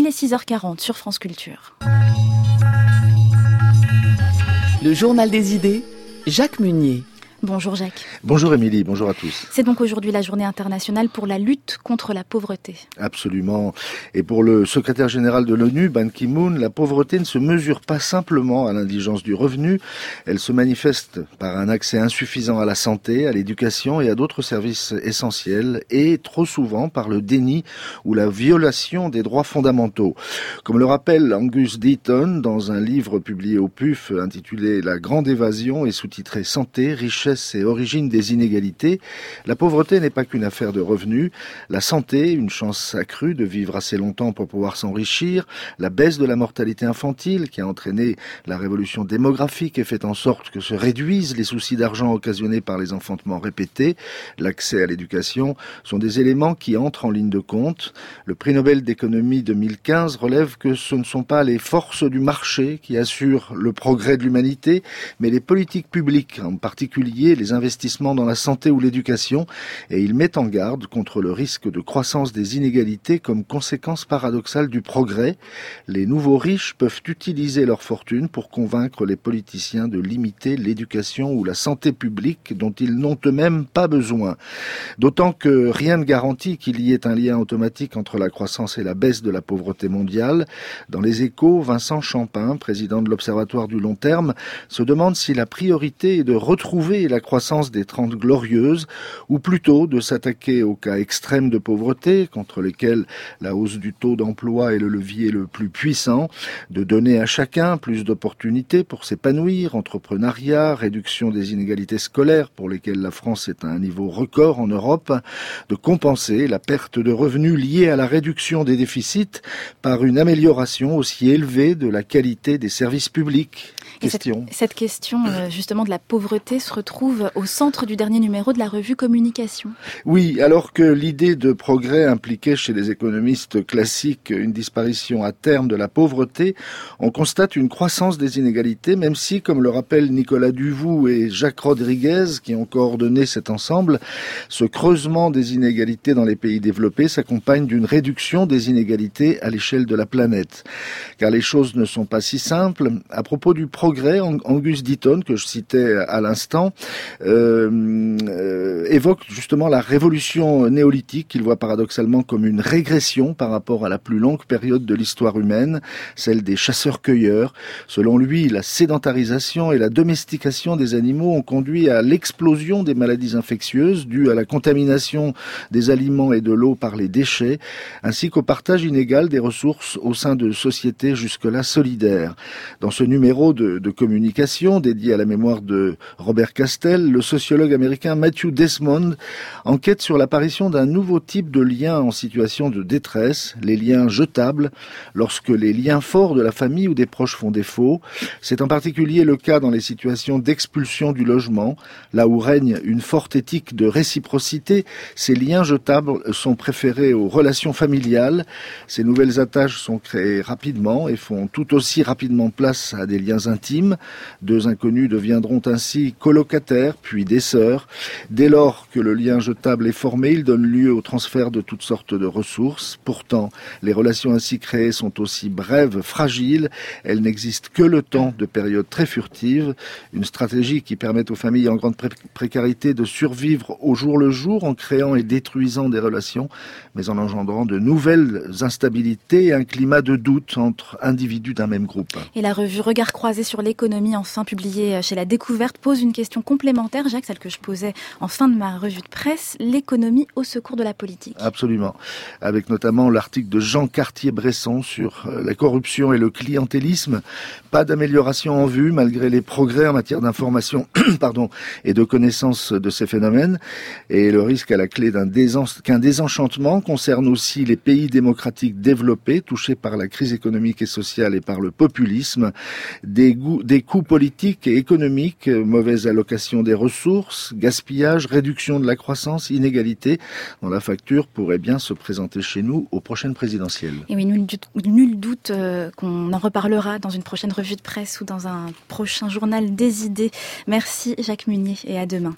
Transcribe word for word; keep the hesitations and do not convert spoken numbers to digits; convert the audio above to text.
est six heures quarante sur France Culture. Le journal des idées, Jacques Munier. Bonjour Jacques. Bonjour Émilie, bonjour à tous. C'est donc aujourd'hui la journée internationale pour la lutte contre la pauvreté. Absolument. Et pour le secrétaire général de l'ONU, Ban Ki-moon, la pauvreté ne se mesure pas simplement à l'indigence du revenu. Elle se manifeste par un accès insuffisant à la santé, à l'éducation et à d'autres services essentiels, et trop souvent par le déni ou la violation des droits fondamentaux. Comme le rappelle Angus Deaton dans un livre publié au P U F intitulé La Grande Évasion et sous-titré Santé, richesse et origine des inégalités, la pauvreté n'est pas qu'une affaire de revenus. La santé, une chance accrue de vivre assez longtemps pour pouvoir s'enrichir, la baisse de la mortalité infantile qui a entraîné la révolution démographique et fait en sorte que se réduisent les soucis d'argent occasionnés par les enfantements répétés, l'accès à l'éducation sont des éléments qui entrent en ligne de compte. Le prix Nobel d'économie deux mille quinze relève que ce ne sont pas les forces du marché qui assurent le progrès de l'humanité, mais les politiques publiques, en particulier les investissements dans la santé ou l'éducation, et il met en garde contre le risque de croissance des inégalités comme conséquence paradoxale du progrès. Les nouveaux riches peuvent utiliser leur fortune pour convaincre les politiciens de limiter l'éducation ou la santé publique dont ils n'ont eux-mêmes pas besoin. D'autant que rien ne garantit qu'il y ait un lien automatique entre la croissance et la baisse de la pauvreté mondiale. Dans les Échos, Vincent Champin, président de l'Observatoire du long terme, se demande si la priorité est de retrouver la croissance des Trente Glorieuses, ou plutôt de s'attaquer aux cas extrêmes de pauvreté, contre lesquels la hausse du taux d'emploi est le levier le plus puissant, de donner à chacun plus d'opportunités pour s'épanouir, entrepreneuriat, réduction des inégalités scolaires, pour lesquelles la France est à un niveau record en Europe, de compenser la perte de revenus liée à la réduction des déficits par une amélioration aussi élevée de la qualité des services publics. Question. Cette, cette question, justement, de la pauvreté se retrouve au centre du dernier numéro de la revue Communication. Oui, alors que l'idée de progrès impliquait chez les économistes classiques une disparition à terme de la pauvreté, on constate une croissance des inégalités, même si, comme le rappellent Nicolas Duvou et Jacques Rodriguez, qui ont coordonné cet ensemble, ce creusement des inégalités dans les pays développés s'accompagne d'une réduction des inégalités à l'échelle de la planète. Car les choses ne sont pas si simples. À propos du progrès, Angus Deaton, que je citais à l'instant, euh, euh, évoque justement la révolution néolithique qu'il voit paradoxalement comme une régression par rapport à la plus longue période de l'histoire humaine, celle des chasseurs-cueilleurs. Selon lui, la sédentarisation et la domestication des animaux ont conduit à l'explosion des maladies infectieuses dues à la contamination des aliments et de l'eau par les déchets, ainsi qu'au partage inégal des ressources au sein de sociétés jusque-là solidaires. Dans ce numéro de de communication dédié à la mémoire de Robert Castel, le sociologue américain Matthew Desmond enquête sur l'apparition d'un nouveau type de lien en situation de détresse, les liens jetables, lorsque les liens forts de la famille ou des proches font défaut. C'est en particulier le cas dans les situations d'expulsion du logement, là où règne une forte éthique de réciprocité. Ces liens jetables sont préférés aux relations familiales. Ces nouvelles attaches sont créées rapidement et font tout aussi rapidement place à des liens intimes. Deux inconnus deviendront ainsi colocataires, puis des sœurs. Dès lors que le lien jetable est formé, il donne lieu au transfert de toutes sortes de ressources. Pourtant, les relations ainsi créées sont aussi brèves, fragiles. Elles n'existent que le temps de périodes très furtives. Une stratégie qui permet aux familles en grande pré- précarité de survivre au jour le jour en créant et détruisant des relations, mais en engendrant de nouvelles instabilités et un climat de doute entre individus d'un même groupe. Et la revue Regard croisé sur l'économie, enfin publiée chez La Découverte, pose une question complémentaire, Jacques, celle que je posais en fin de ma revue de presse, l'économie au secours de la politique. Absolument, avec notamment l'article de Jean Cartier-Bresson sur la corruption et le clientélisme. Pas d'amélioration en vue malgré les progrès en matière d'information pardon, et de connaissance de ces phénomènes. Et le risque à la clé d'un désen... qu'un désenchantement concerne aussi les pays démocratiques développés, touchés par la crise économique et sociale et par le populisme. Des, goûts, des coûts politiques et économiques, mauvaise allocation des ressources, gaspillage, réduction de la croissance, inégalité, dont la facture pourrait bien se présenter chez nous aux prochaines présidentielles. Et oui, nul doute, nul doute euh, qu'on en reparlera dans une prochaine revue de presse ou dans un prochain journal des idées. Merci Jacques Munier et à demain.